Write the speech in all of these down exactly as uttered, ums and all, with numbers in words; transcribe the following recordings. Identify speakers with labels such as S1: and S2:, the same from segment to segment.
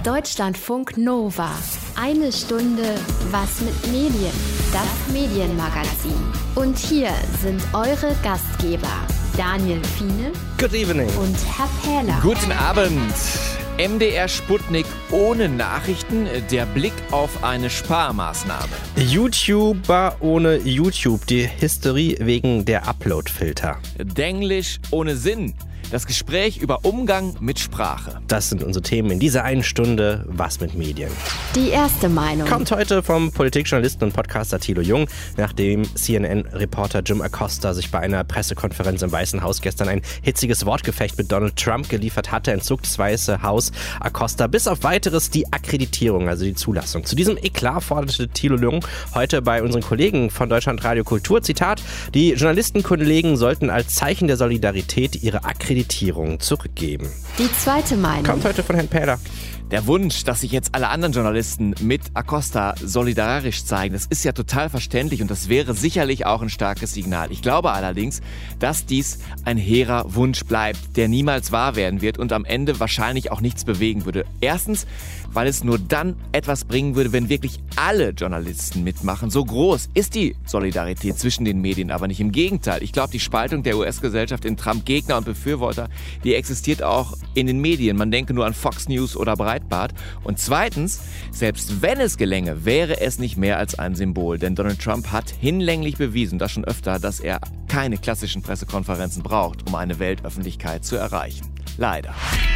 S1: Deutschlandfunk Nova. Eine Stunde Was mit Medien. Das Medienmagazin. Und hier sind eure Gastgeber Daniel Fiene.
S2: Good evening.
S1: Und Herr Pähler.
S3: Guten Abend. M D R Sputnik ohne Nachrichten, der Blick auf eine Sparmaßnahme.
S2: YouTuber ohne YouTube, die Hysterie wegen der Upload-Filter.
S3: Denglisch ohne Sinn, das Gespräch über Umgang mit Sprache.
S2: Das sind unsere Themen in dieser einen Stunde Was mit Medien.
S1: Die erste Meinung
S2: Kommt heute vom Politikjournalisten und Podcaster Thilo Jung, nachdem C N N-Reporter Jim Acosta sich bei einer Pressekonferenz im Weißen Haus gestern ein hitziges Wortgefecht mit Donald Trump geliefert hatte, entzog das Weiße Haus Acosta bis auf Weiteres die Akkreditierung, also die Zulassung. Zu diesem Eklat forderte Thilo Jung heute bei unseren Kollegen von Deutschlandradio Kultur, Zitat, die Journalistenkollegen sollten als Zeichen der Solidarität ihre Akkreditierung zurückgeben.
S1: Die zweite Meinung
S2: Kommt heute von Herrn Pähler.
S3: Der Wunsch, dass sich jetzt alle anderen Journalisten mit Acosta solidarisch zeigen, das ist ja total verständlich und das wäre sicherlich auch ein starkes Signal. Ich glaube allerdings, dass dies ein hehrer Wunsch bleibt, der niemals wahr werden wird und am Ende wahrscheinlich auch nichts bewegen würde. Erstens, weil es nur dann etwas bringen würde, wenn wirklich alle Journalisten mitmachen. So groß ist die Solidarität zwischen den Medien aber nicht. Im Gegenteil, ich glaube, die Spaltung der U S-Gesellschaft in Trump-Gegner und Befürworter, die existiert auch in den Medien. Man denke nur an Fox News oder Breitbart. Und zweitens, selbst wenn es gelänge, wäre es nicht mehr als ein Symbol. Denn Donald Trump hat hinlänglich bewiesen, das schon öfter, dass er keine klassischen Pressekonferenzen braucht, um eine Weltöffentlichkeit zu erreichen. Leider.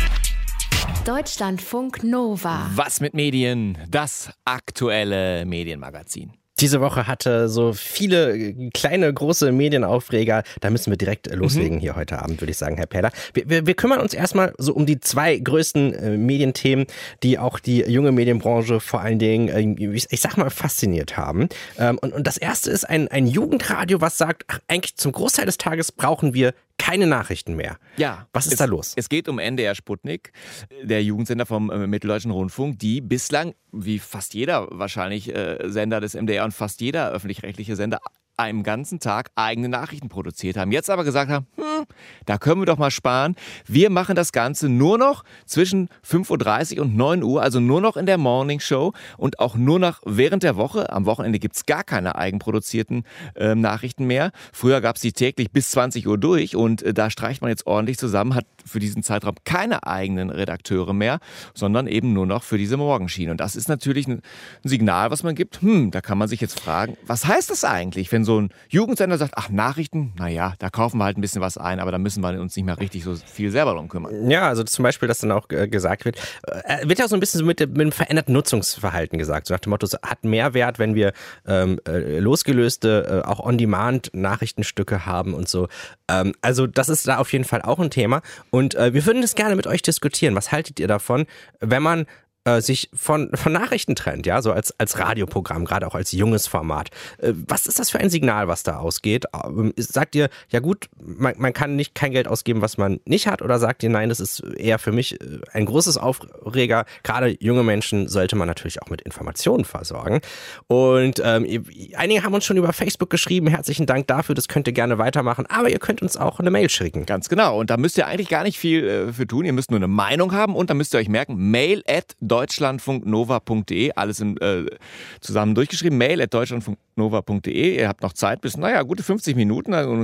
S1: Deutschlandfunk Nova.
S3: Was mit Medien? Das aktuelle Medienmagazin.
S2: Diese Woche hatte so viele kleine, große Medienaufreger. Da müssen wir direkt loslegen mhm. hier heute Abend, würde ich sagen, Herr Pähler. Wir, wir, wir kümmern uns erstmal so um die zwei größten äh, Medienthemen, die auch die junge Medienbranche vor allen Dingen, äh, ich, ich sag mal, fasziniert haben. Ähm, und, und das erste ist ein, ein Jugendradio, was sagt, ach, eigentlich zum Großteil des Tages brauchen wir keine Nachrichten mehr.
S3: Ja.
S2: Was ist
S3: es,
S2: da los?
S3: Es geht um N D R Sputnik, der Jugendsender vom äh, Mitteldeutschen Rundfunk, die bislang, wie fast jeder wahrscheinlich äh, Sender des M D R und fast jeder öffentlich-rechtliche Sender, einen ganzen Tag eigene Nachrichten produziert haben. Jetzt aber gesagt haben, hm, da können wir doch mal sparen. Wir machen das Ganze nur noch zwischen fünf Uhr dreißig und neun Uhr, also nur noch in der Morning Show und auch nur noch während der Woche. Am Wochenende gibt es gar keine eigenproduzierten äh, Nachrichten mehr. Früher gab es die täglich bis zwanzig Uhr durch und äh, da streicht man jetzt ordentlich zusammen, hat für diesen Zeitraum keine eigenen Redakteure mehr, sondern eben nur noch für diese Morgenschiene. Und das ist natürlich ein Signal, was man gibt. Hm, da kann man sich jetzt fragen, was heißt das eigentlich, wenn so ein Jugendsender sagt, ach, Nachrichten, naja, da kaufen wir halt ein bisschen was ein, aber da müssen wir uns nicht mehr richtig so viel selber drum kümmern.
S2: Ja, also zum Beispiel, dass dann auch äh, gesagt wird, äh, wird ja auch so ein bisschen so mit, mit dem veränderten Nutzungsverhalten gesagt. So nach dem Motto, es hat mehr Wert, wenn wir ähm, äh, losgelöste, äh, auch On-Demand-Nachrichtenstücke haben und so. Ähm, also das ist da auf jeden Fall auch ein Thema. Und äh, wir würden das gerne mit euch diskutieren. Was haltet ihr davon, wenn man sich von, von Nachrichten trennt, ja, so als, als Radioprogramm, gerade auch als junges Format. Was ist das für ein Signal, was da ausgeht? Sagt ihr, ja gut, man, man kann nicht kein Geld ausgeben, was man nicht hat, oder sagt ihr, nein, das ist eher für mich ein großes Aufreger. Gerade junge Menschen sollte man natürlich auch mit Informationen versorgen. Und ähm, einige haben uns schon über Facebook geschrieben, herzlichen Dank dafür, das könnt ihr gerne weitermachen, aber ihr könnt uns auch eine Mail schicken.
S3: Ganz genau, und da müsst ihr eigentlich gar nicht viel äh, für tun, ihr müsst nur eine Meinung haben und dann müsst ihr euch merken, mail at deutschlandfunknova punkt de, alles in, äh, zusammen durchgeschrieben, mail at deutschlandfunknova punkt de. Ihr habt noch Zeit bis, naja, gute fünfzig Minuten. Also,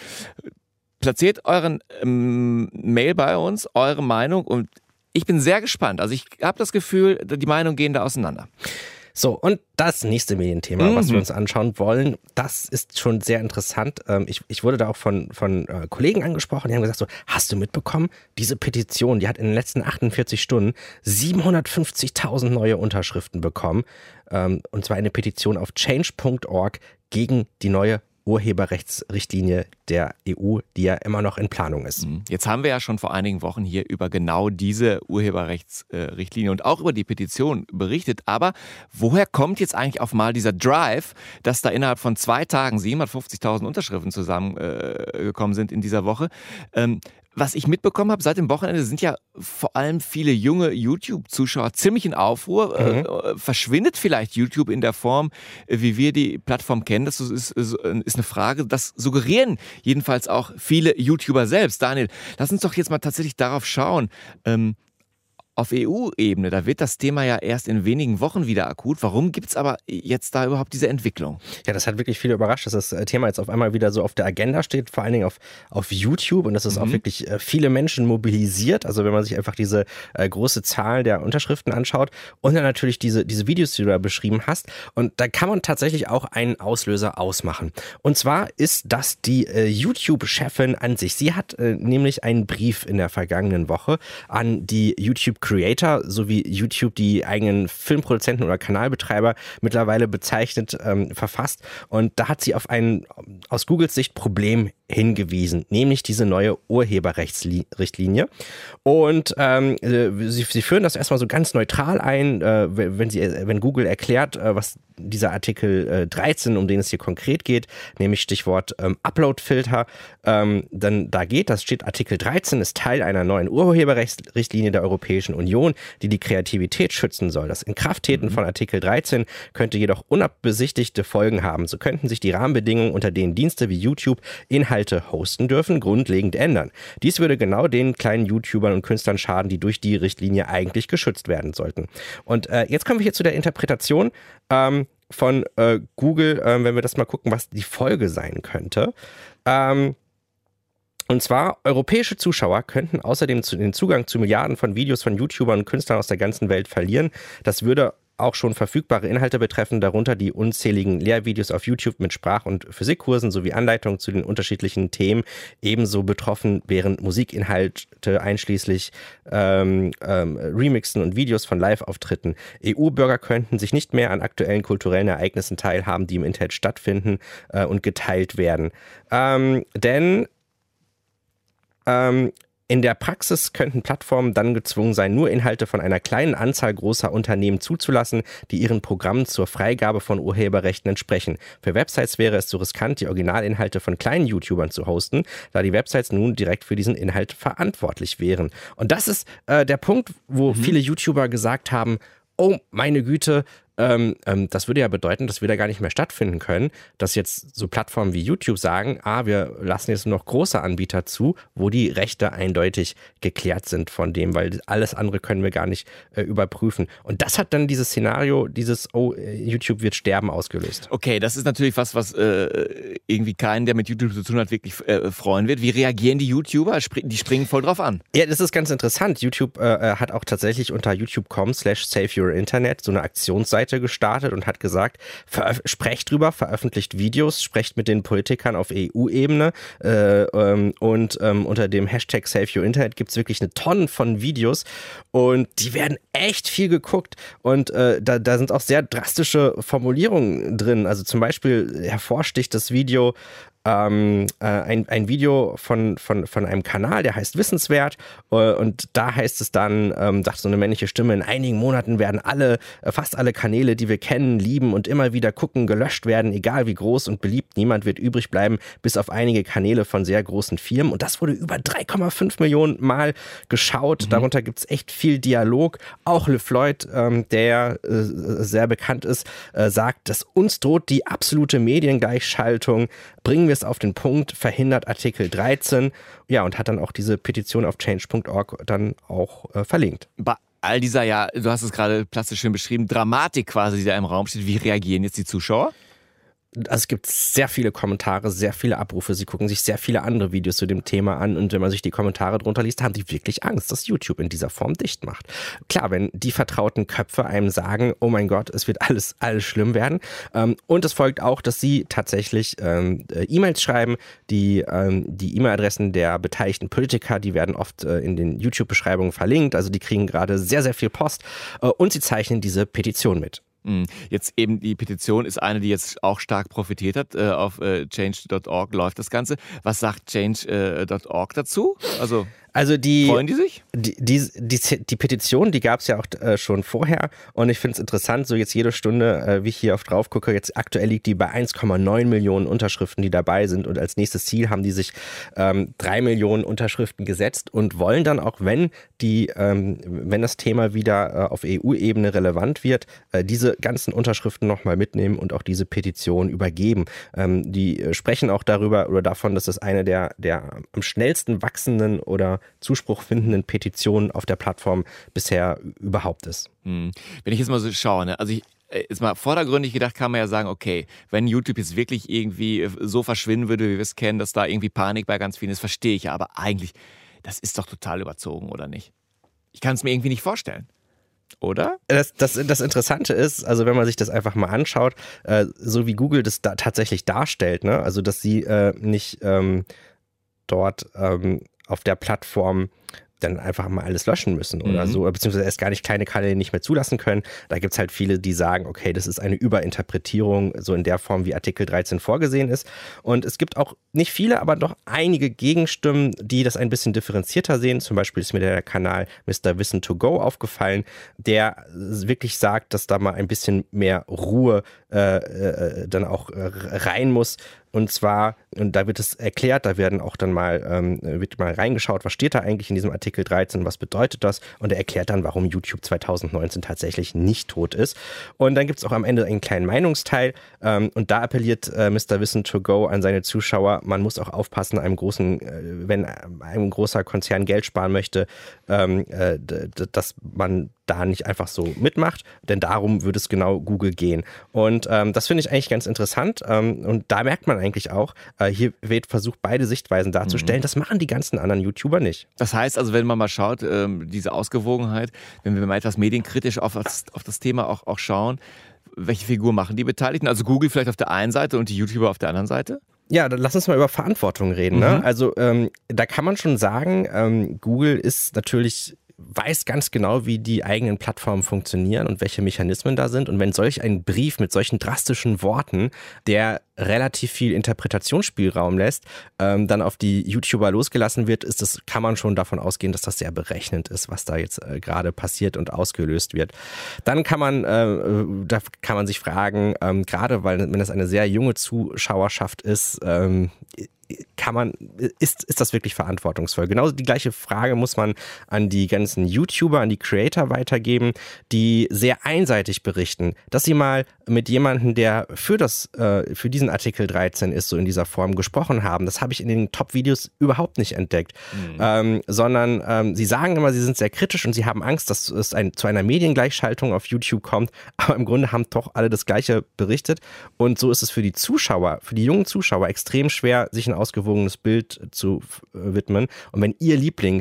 S3: platziert euren ähm, Mail bei uns, eure Meinung, und ich bin sehr gespannt. Also ich habe das Gefühl, die Meinungen gehen da auseinander.
S2: So, und das nächste Medienthema,
S3: mhm.
S2: was wir uns anschauen wollen, das ist schon sehr interessant. Ich, ich wurde da auch von, von Kollegen angesprochen, die haben gesagt so, hast du mitbekommen, diese Petition, die hat in den letzten achtundvierzig Stunden siebenhundertfünfzigtausend neue Unterschriften bekommen. Und zwar eine Petition auf change punkt org gegen die neue Urheberrechtsrichtlinie der E U, die ja immer noch in Planung ist.
S3: Jetzt haben wir ja schon vor einigen Wochen hier über genau diese Urheberrechtsrichtlinie und auch über die Petition berichtet. Aber woher kommt jetzt eigentlich auf mal dieser Drive, dass da innerhalb von zwei Tagen siebenhundertfünfzigtausend Unterschriften zusammengekommen äh, sind in dieser Woche? Ähm, Was ich mitbekommen habe, seit dem Wochenende sind ja vor allem viele junge YouTube-Zuschauer ziemlich in Aufruhr. Mhm. Äh, verschwindet vielleicht YouTube in der Form, wie wir die Plattform kennen? Das ist, ist eine Frage, das suggerieren jedenfalls auch viele YouTuber selbst. Daniel, lass uns doch jetzt mal tatsächlich darauf schauen. Ähm, auf E U-Ebene, da wird das Thema ja erst in wenigen Wochen wieder akut. Warum gibt es aber jetzt da überhaupt diese Entwicklung?
S2: Ja, das hat wirklich viele überrascht, dass das Thema jetzt auf einmal wieder so auf der Agenda steht, vor allen Dingen auf, auf YouTube und dass es mhm. auch wirklich viele Menschen mobilisiert. Also wenn man sich einfach diese äh, große Zahl der Unterschriften anschaut und dann natürlich diese, diese Videos, die du da beschrieben hast. Und da kann man tatsächlich auch einen Auslöser ausmachen. Und zwar ist das die äh, YouTube-Chefin an sich. Sie hat äh, nämlich einen Brief in der vergangenen Woche an die YouTube-Creator sowie YouTube, die eigenen Filmproduzenten oder Kanalbetreiber mittlerweile bezeichnet, ähm, verfasst. Und da hat sie auf ein aus Googles Sicht Problem hingewiesen, nämlich diese neue Urheberrechtsrichtlinie. Und ähm, sie, sie führen das erstmal so ganz neutral ein, äh, wenn, sie, wenn Google erklärt, äh, was dieser Artikel äh, dreizehn, um den es hier konkret geht, nämlich Stichwort ähm, Upload-Filter, ähm, dann da geht, das steht Artikel dreizehn, ist Teil einer neuen Urheberrechtsrichtlinie der Europäischen Union, die die Kreativität schützen soll. Das Inkrafttreten mhm. von Artikel dreizehn könnte jedoch unabesichtigte Folgen haben. So könnten sich die Rahmenbedingungen, unter denen Dienste wie YouTube Inhalte hosten dürfen, grundlegend ändern. Dies würde genau den kleinen YouTubern und Künstlern schaden, die durch die Richtlinie eigentlich geschützt werden sollten. Und äh, jetzt kommen wir hier zu der Interpretation ähm, von äh, Google, äh, wenn wir das mal gucken, was die Folge sein könnte. Ähm, Und zwar, europäische Zuschauer könnten außerdem den Zugang zu Milliarden von Videos von YouTubern und Künstlern aus der ganzen Welt verlieren. Das würde auch schon verfügbare Inhalte betreffen, darunter die unzähligen Lehrvideos auf YouTube mit Sprach- und Physikkursen sowie Anleitungen zu den unterschiedlichen Themen. Ebenso betroffen wären Musikinhalte einschließlich ähm, ähm, Remixen und Videos von Live-Auftritten. E U-Bürger könnten sich nicht mehr an aktuellen kulturellen Ereignissen teilhaben, die im Internet stattfinden äh, und geteilt werden. Ähm, denn ähm, In der Praxis könnten Plattformen dann gezwungen sein, nur Inhalte von einer kleinen Anzahl großer Unternehmen zuzulassen, die ihren Programmen zur Freigabe von Urheberrechten entsprechen. Für Websites wäre es zu riskant, die Originalinhalte von kleinen YouTubern zu hosten, da die Websites nun direkt für diesen Inhalt verantwortlich wären. Und das ist äh, der Punkt, wo mhm. viele YouTuber gesagt haben, oh meine Güte, Ähm, ähm, das würde ja bedeuten, dass wir da gar nicht mehr stattfinden können, dass jetzt so Plattformen wie YouTube sagen, ah, wir lassen jetzt nur noch große Anbieter zu, wo die Rechte eindeutig geklärt sind von dem, weil alles andere können wir gar nicht äh, überprüfen. Und das hat dann dieses Szenario, dieses, oh, YouTube wird sterben, ausgelöst.
S3: Okay, das ist natürlich was, was äh, irgendwie keinen, der mit YouTube zu tun hat, wirklich äh, freuen wird. Wie reagieren die YouTuber? Die springen voll drauf an.
S2: Ja, das ist ganz interessant. YouTube äh, hat auch tatsächlich unter youtube punkt com slash save your internet so eine Aktionsseite gestartet und hat gesagt, veröf- sprecht drüber, veröffentlicht Videos, sprecht mit den Politikern auf E U-Ebene äh, ähm, und ähm, unter dem Hashtag Save Your Internet gibt es wirklich eine Tonne von Videos und die werden echt viel geguckt und äh, da, da sind auch sehr drastische Formulierungen drin. Also zum Beispiel hervorsticht das Video Ähm, äh, ein, ein Video von, von, von einem Kanal, der heißt Wissenswert äh, und da heißt es dann, ähm, sagt so eine männliche Stimme, in einigen Monaten werden alle, äh, fast alle Kanäle, die wir kennen, lieben und immer wieder gucken, gelöscht werden, egal wie groß und beliebt, niemand wird übrig bleiben, bis auf einige Kanäle von sehr großen Firmen und das wurde über drei Komma fünf Millionen Mal geschaut, mhm. darunter gibt es echt viel Dialog, auch LeFloid, ähm, der äh, sehr bekannt ist, äh, sagt, dass uns droht die absolute Mediengleichschaltung, bringen wir es auf den Punkt, verhindert Artikel dreizehn, ja, und hat dann auch diese Petition auf change punkt org dann auch äh, verlinkt.
S3: Bei all dieser, ja, du hast es gerade plastisch schön beschrieben, Dramatik quasi, die da im Raum steht, wie reagieren jetzt die Zuschauer?
S2: Also es gibt sehr viele Kommentare, sehr viele Abrufe. Sie gucken sich sehr viele andere Videos zu dem Thema an und wenn man sich die Kommentare drunter liest, haben die wirklich Angst, dass YouTube in dieser Form dicht macht. Klar, wenn die vertrauten Köpfe einem sagen, oh mein Gott, es wird alles, alles schlimm werden. Und es folgt auch, dass sie tatsächlich ähm, E-Mails schreiben. Die ähm, die E-Mail-Adressen der beteiligten Politiker, die werden oft äh, in den YouTube-Beschreibungen verlinkt. Also die kriegen gerade sehr, sehr viel Post äh, und sie zeichnen diese Petition mit.
S3: Jetzt eben die Petition ist eine, die jetzt auch stark profitiert hat. Äh, auf äh, change punkt org läuft das Ganze. Was sagt change punkt org dazu? Also
S2: Also die,
S3: freuen die sich?
S2: Die, die, die, die Petition, die gab es ja auch äh, schon vorher und ich finde es interessant, so jetzt jede Stunde, äh, wie ich hier auf drauf gucke, jetzt aktuell liegt die bei eins Komma neun Millionen Unterschriften, die dabei sind und als nächstes Ziel haben die sich ähm, drei Millionen Unterschriften gesetzt und wollen dann auch, wenn die, ähm, wenn das Thema wieder äh, auf E U-Ebene relevant wird, äh, diese ganzen Unterschriften nochmal mitnehmen und auch diese Petition übergeben. Ähm, die äh, sprechen auch darüber oder davon, dass das eine der, der am schnellsten wachsenden oder Zuspruch findenden Petitionen auf der Plattform bisher überhaupt ist.
S3: Hm. Wenn ich jetzt mal so schaue, ne? also ich Jetzt mal vordergründig gedacht, kann man ja sagen, okay, wenn YouTube jetzt wirklich irgendwie so verschwinden würde, wie wir es kennen, dass da irgendwie Panik bei ganz vielen ist, verstehe ich ja. Aber eigentlich, das ist doch total überzogen, oder nicht? Ich kann es mir irgendwie nicht vorstellen. Oder?
S2: Das, das, das Interessante ist, also wenn man sich das einfach mal anschaut, äh, so wie Google das da tatsächlich darstellt, ne? Also dass sie äh, nicht ähm, dort ähm, auf der Plattform dann einfach mal alles löschen müssen oder mhm. so, beziehungsweise erst gar nicht kleine Kanäle nicht mehr zulassen können. Da gibt es halt viele, die sagen, okay, das ist eine Überinterpretierung, so in der Form, wie Artikel dreizehn vorgesehen ist. Und es gibt auch nicht viele, aber doch einige Gegenstimmen, die das ein bisschen differenzierter sehen. Zum Beispiel ist mir der Kanal Mister Wissen to Go aufgefallen, der wirklich sagt, dass da mal ein bisschen mehr Ruhe äh, äh, dann auch äh, rein muss. Und zwar, und da wird es erklärt, da werden auch dann mal, ähm, wird mal reingeschaut, was steht da eigentlich in diesem Artikel dreizehn, was bedeutet das? Und er erklärt dann, warum YouTube zwanzig neunzehn tatsächlich nicht tot ist. Und dann gibt es auch am Ende einen kleinen Meinungsteil. Ähm, und da appelliert äh, Mister Wissen to Go an seine Zuschauer, man muss auch aufpassen, einem großen, äh, wenn ein großer Konzern Geld sparen möchte, ähm, äh, d- d- dass man da nicht einfach so mitmacht, denn darum würde es genau Google gehen. Und ähm, das finde ich eigentlich ganz interessant ähm, und da merkt man eigentlich auch, äh, hier wird versucht, beide Sichtweisen darzustellen. Mhm. Das machen die ganzen anderen YouTuber nicht.
S3: Das heißt also, wenn man mal schaut, ähm, diese Ausgewogenheit, wenn wir mal etwas medienkritisch auf das, auf das Thema auch, auch schauen, welche Figur machen die Beteiligten? Also Google vielleicht auf der einen Seite und die YouTuber auf der anderen Seite?
S2: Ja, dann lass uns mal über Verantwortung reden. Ne? Mhm. Also ähm, da kann man schon sagen, ähm, Google ist natürlich weiß ganz genau, wie die eigenen Plattformen funktionieren und welche Mechanismen da sind. Und wenn solch ein Brief mit solchen drastischen Worten, der relativ viel Interpretationsspielraum lässt, ähm, dann auf die YouTuber losgelassen wird, ist das, kann man schon davon ausgehen, dass das sehr berechnend ist, was da jetzt äh, gerade passiert und ausgelöst wird. Dann kann man, äh, da kann man sich fragen, ähm, gerade weil wenn das eine sehr junge Zuschauerschaft ist, ähm, kann man, ist, ist das wirklich verantwortungsvoll? Genauso die gleiche Frage muss man an die ganzen YouTuber, an die Creator weitergeben, die sehr einseitig berichten, dass sie mal mit jemandem, der für das, äh, für diesen Artikel dreizehn ist, so in dieser Form gesprochen haben. Das habe ich in den Top-Videos überhaupt nicht entdeckt. Mhm. Ähm, sondern ähm, sie sagen immer, sie sind sehr kritisch und sie haben Angst, dass es ein, zu einer Mediengleichschaltung auf YouTube kommt. Aber im Grunde haben doch alle das Gleiche berichtet. Und so ist es für die Zuschauer, für die jungen Zuschauer extrem schwer, sich ein ausgewogenes Bild zu äh, widmen. Und wenn ihr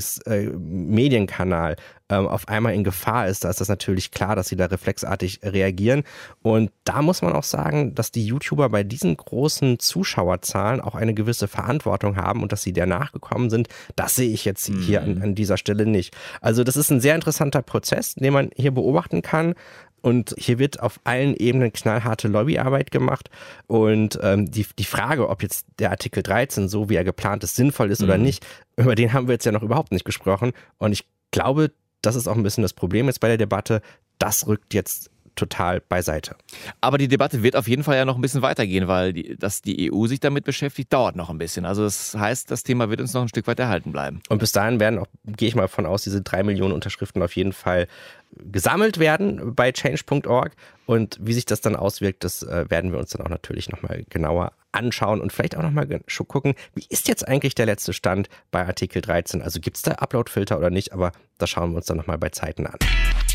S2: Lieblingsmedienkanal äh, ähm, auf einmal in Gefahr ist, da ist das natürlich klar, dass sie da reflexartig reagieren. Und da muss man auch sagen, dass die YouTuber bei diesen großen Zuschauerzahlen auch eine gewisse Verantwortung haben und dass sie der nachgekommen sind, das sehe ich jetzt hier mhm. an, an dieser Stelle nicht. Also das ist ein sehr interessanter Prozess, den man hier beobachten kann. Und hier wird auf allen Ebenen knallharte Lobbyarbeit gemacht. Und ähm, die, die Frage, ob jetzt der Artikel dreizehn, so wie er geplant ist, sinnvoll ist mhm. oder nicht, über den haben wir jetzt ja noch überhaupt nicht gesprochen. Und ich glaube, das ist auch ein bisschen das Problem jetzt bei der Debatte. Das rückt jetzt total beiseite.
S3: Aber die Debatte wird auf jeden Fall ja noch ein bisschen weitergehen, weil die, dass die E U sich damit beschäftigt, dauert noch ein bisschen. Also das heißt, das Thema wird uns noch ein Stück weit erhalten bleiben.
S2: Und bis dahin werden auch, gehe ich mal von aus, diese drei Millionen Unterschriften auf jeden Fall gesammelt werden bei change punkt org. Und wie sich das dann auswirkt, das äh, werden wir uns dann auch natürlich nochmal genauer anschauen und vielleicht auch nochmal gucken, wie ist jetzt eigentlich der letzte Stand bei Artikel dreizehn? Also gibt es da Uploadfilter oder nicht? Aber das schauen wir uns dann nochmal bei Zeiten an.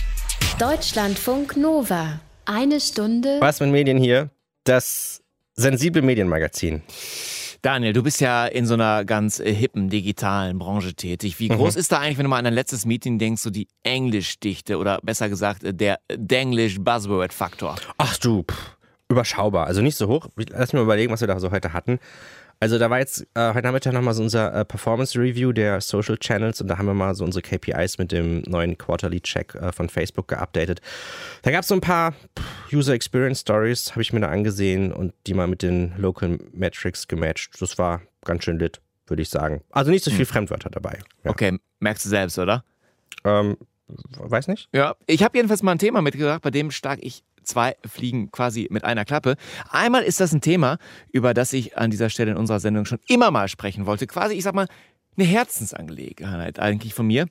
S1: Deutschlandfunk Nova. Eine Stunde.
S2: Was mit Medien hier? Das sensible Medienmagazin.
S3: Daniel, du bist ja in so einer ganz äh, hippen digitalen Branche tätig. Wie groß mhm. ist da eigentlich, wenn du mal an dein letztes Meeting denkst, so die Englischdichte oder besser gesagt äh, der Denglish-Buzzword-Faktor?
S2: Ach du, pff, überschaubar. Also nicht so hoch. Lass mich mal überlegen, was wir da so heute hatten. Also da war jetzt äh, heute Nachmittag nochmal so unser äh, Performance-Review der Social Channels und da haben wir mal so unsere K P Is mit dem neuen Quarterly-Check äh, von Facebook geupdatet. Da gab es so ein paar User Experience Stories, habe ich mir da angesehen und die mal mit den Local Metrics gematcht. Das war ganz schön lit, würde ich sagen. Also nicht so viel hm. Fremdwörter dabei. Ja.
S3: Okay, merkst du selbst, oder?
S2: Ähm, weiß nicht.
S3: Ja, ich habe jedenfalls mal ein Thema mitgebracht, bei dem stark ich zwei Fliegen quasi mit einer Klappe. Einmal ist das ein Thema, über das ich an dieser Stelle in unserer Sendung schon immer mal sprechen wollte. Quasi, ich sag mal, eine Herzensangelegenheit eigentlich von mir.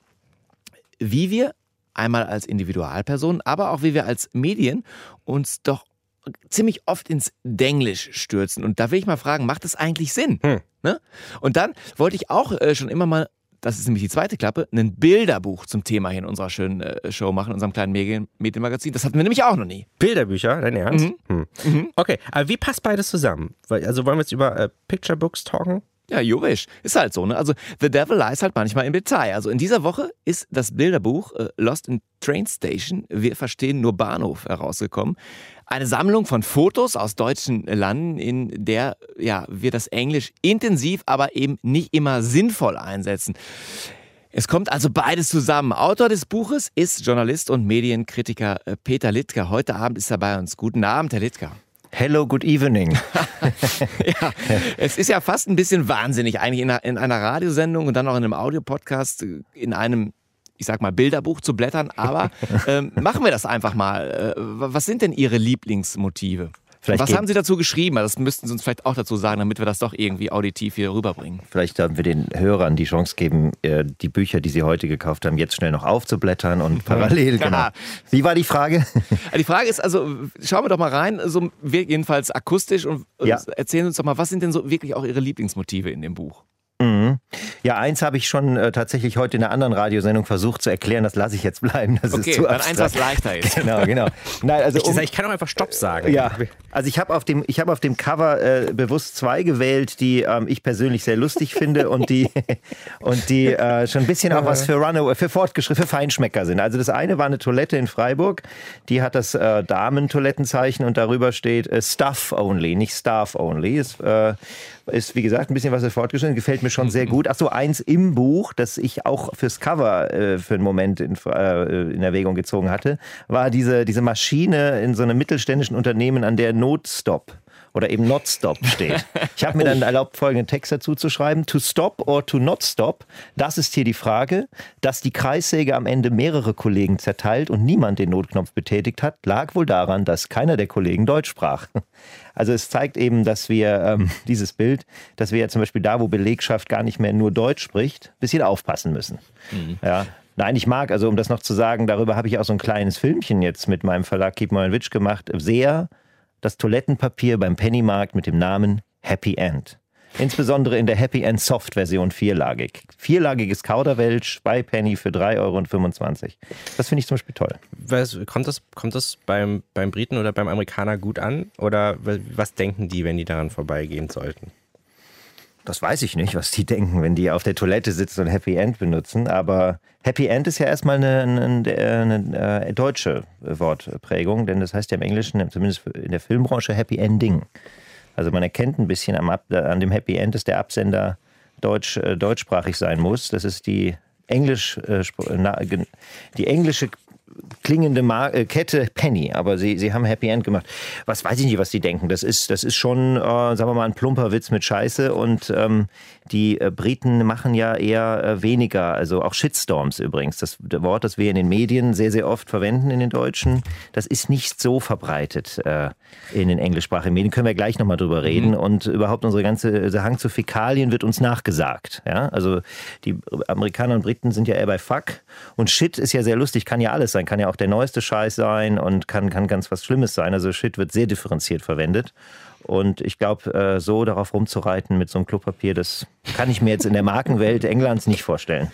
S3: Wie wir einmal als Individualpersonen, aber auch wie wir als Medien uns doch ziemlich oft ins Denglisch stürzen. Und da will ich mal fragen, macht das eigentlich Sinn? Hm. Ne? Und dann wollte ich auch äh, schon immer mal das ist nämlich die zweite Klappe, ein Bilderbuch zum Thema hier in unserer schönen äh, Show machen, in unserem kleinen Medien- Medienmagazin. Das hatten wir nämlich auch noch nie.
S2: Bilderbücher, dein Ernst?
S3: Mhm.
S2: Hm.
S3: Mhm.
S2: Okay, aber wie passt beides zusammen? Also wollen wir jetzt über äh, Picture Books talken?
S3: Ja, Jovisch. Ist halt so, ne? Also, The Devil lies halt manchmal im Detail. Also, in dieser Woche ist das Bilderbuch äh, Lost in Train Station, wir verstehen nur Bahnhof, herausgekommen. Eine Sammlung von Fotos aus deutschen Landen, in der ja, wir das Englisch intensiv, aber eben nicht immer sinnvoll einsetzen. Es kommt also beides zusammen. Autor des Buches ist Journalist und Medienkritiker äh, Peter Littker. Heute Abend ist er bei uns. Guten Abend, Herr Littker.
S4: Hello, good evening.
S3: Ja, es ist ja fast ein bisschen wahnsinnig, eigentlich in einer, in einer Radiosendung und dann auch in einem Audiopodcast in einem, ich sag mal, Bilderbuch zu blättern. Aber ähm, machen wir das einfach mal. Äh, was sind denn Ihre Lieblingsmotive?
S4: Vielleicht
S3: Was
S4: geht-
S3: haben Sie dazu geschrieben? Das müssten Sie uns vielleicht auch dazu sagen, damit wir das doch irgendwie auditiv hier rüberbringen.
S4: Vielleicht haben wir den Hörern die Chance geben, äh, die Bücher, die sie heute gekauft haben, jetzt schnell noch aufzublättern und parallel, genau.
S3: Ja.
S4: Wie war die Frage?
S3: Die Frage ist also, schauen wir doch mal rein, so wir jedenfalls akustisch und äh,
S4: Ja.
S3: erzählen uns doch mal, was sind denn so wirklich auch Ihre Lieblingsmotive in dem Buch?
S4: Mhm. Ja, eins habe ich schon äh, tatsächlich heute in einer anderen Radiosendung versucht zu erklären, das lasse ich jetzt bleiben, das
S3: Okay,
S4: ist zu
S3: dann
S4: abstrakt.
S3: eins, was leichter ist.
S4: Genau, genau. Nein, also
S2: Ich,
S4: um,
S2: ich kann auch einfach Stopp sagen.
S4: Ja, also ich habe auf dem ich habe auf dem Cover äh, bewusst zwei gewählt, die ähm, ich persönlich sehr lustig finde und die und die äh, schon ein bisschen auch was für Runaway, für fortgeschrittene, für Feinschmecker sind. Also das eine war eine Toilette in Freiburg, die hat das äh, Damen-Toilettenzeichen und darüber steht äh, Stuff Only, nicht Staff Only. Ist, äh, ist wie gesagt ein bisschen was für fortgeschritten, gefällt mir schon sehr gut. Ach so, eins im Buch, das ich auch fürs Cover äh, für einen Moment in, äh, in Erwägung gezogen hatte, war diese diese Maschine in so einem mittelständischen Unternehmen, an der Notstop oder eben Not Stop steht. Ich habe mir dann erlaubt, folgenden Text dazu zu schreiben. To stop or to not stop, das ist hier die Frage. Dass die Kreissäge am Ende mehrere Kollegen zerteilt und niemand den Notknopf betätigt hat, lag wohl daran, dass keiner der Kollegen Deutsch sprach. Also es zeigt eben, dass wir, ähm, dieses Bild, dass wir ja zum Beispiel da, wo Belegschaft gar nicht mehr nur Deutsch spricht, ein bisschen aufpassen müssen. Mhm. Ja. Nein, ich mag, also um das noch zu sagen, darüber habe ich auch so ein kleines Filmchen jetzt mit meinem Verlag Keep My Witch gemacht. Sehr das Toilettenpapier beim Pennymarkt mit dem Namen Happy End. Insbesondere in der Happy End Soft Version vierlagig. Vierlagiges Kauderwelsch bei Penny für drei Euro fünfundzwanzig. Das finde ich zum Beispiel toll.
S2: Was, kommt das, kommt das beim, beim Briten oder beim Amerikaner gut an? Oder was denken die, wenn die daran vorbeigehen sollten?
S4: Das weiß ich nicht, was die denken, wenn die auf der Toilette sitzen und Happy End benutzen. Aber Happy End ist ja erstmal eine, eine, eine, eine deutsche Wortprägung, denn das heißt ja im Englischen, zumindest in der Filmbranche, Happy Ending. Also man erkennt ein bisschen am Ab, an dem Happy End, dass der Absender deutsch, äh, deutschsprachig sein muss. Das ist die, Englisch, äh, die englische klingende Mar- äh, Kette Penny, aber sie, sie haben Happy End gemacht. Was weiß ich nicht, was die denken. Das ist, das ist schon, äh, sagen wir mal, ein plumper Witz mit Scheiße und ähm, die äh, Briten machen ja eher äh, weniger, also auch Shitstorms übrigens. Das Wort, das wir in den Medien sehr, sehr oft verwenden in den Deutschen, das ist nicht so verbreitet äh, in den englischsprachigen Medien. Können wir gleich nochmal drüber reden. Mhm. Und überhaupt unsere ganze der Hang zu Fäkalien wird uns nachgesagt. Ja? Also die Amerikaner und Briten sind ja eher bei Fuck und Shit ist ja sehr lustig, kann ja alles sein. Kann ja auch der neueste Scheiß sein und kann, kann ganz was Schlimmes sein. Also Shit wird sehr differenziert verwendet. Und ich glaube, so darauf rumzureiten mit so einem Klopapier, das kann ich mir jetzt in der Markenwelt Englands nicht vorstellen.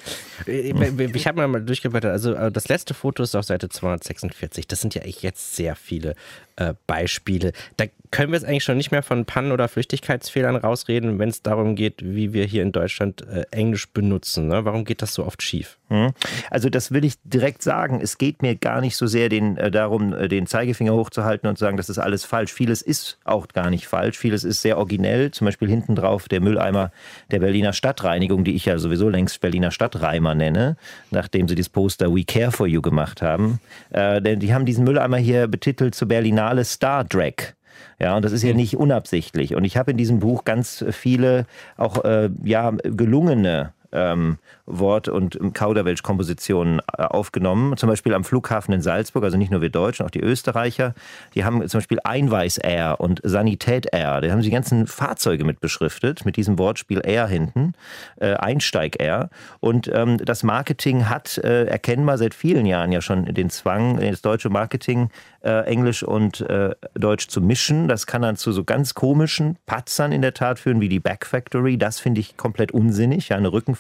S2: Ich habe mal durchgeblättert, also das letzte Foto ist auf Seite zweihundertsechsundvierzig. Das sind ja echt jetzt sehr viele äh, Beispiele. Da können wir jetzt eigentlich schon nicht mehr von Pannen- oder Flüchtigkeitsfehlern rausreden, wenn es darum geht, wie wir hier in Deutschland äh, Englisch benutzen. Ne? Warum geht das so oft schief?
S4: Also das will ich direkt sagen. Es geht mir gar nicht so sehr den, äh, darum, äh, den Zeigefinger hochzuhalten und zu sagen, das ist alles falsch. Vieles ist auch gar nicht falsch. Vieles ist sehr originell. Zum Beispiel hinten drauf der Mülleimer der Berliner Stadtreinigung, die ich ja sowieso längst Berliner Stadtreimer nenne, nachdem sie das Poster We Care For You gemacht haben. Äh, denn die haben diesen Mülleimer hier betitelt zu Berlinale Star Drag. Ja, und das ist ja nicht unabsichtlich. Und ich habe in diesem Buch ganz viele auch äh, ja, gelungene ähm, Wort- und Kauderwelsch-Kompositionen aufgenommen. Zum Beispiel am Flughafen in Salzburg, also nicht nur wir Deutschen, auch die Österreicher. Die haben zum Beispiel Einweis-Air und Sanität-Air. Da haben sie die ganzen Fahrzeuge mit beschriftet, mit diesem Wortspiel Air hinten, äh, Einsteig-Air. Und ähm, das Marketing hat äh, erkennbar seit vielen Jahren ja schon den Zwang, das deutsche Marketing äh, Englisch und äh, Deutsch zu mischen. Das kann dann zu so ganz komischen Patzern in der Tat führen, wie die Back Factory. Das finde ich komplett unsinnig. Ja, eine Rückenfabrik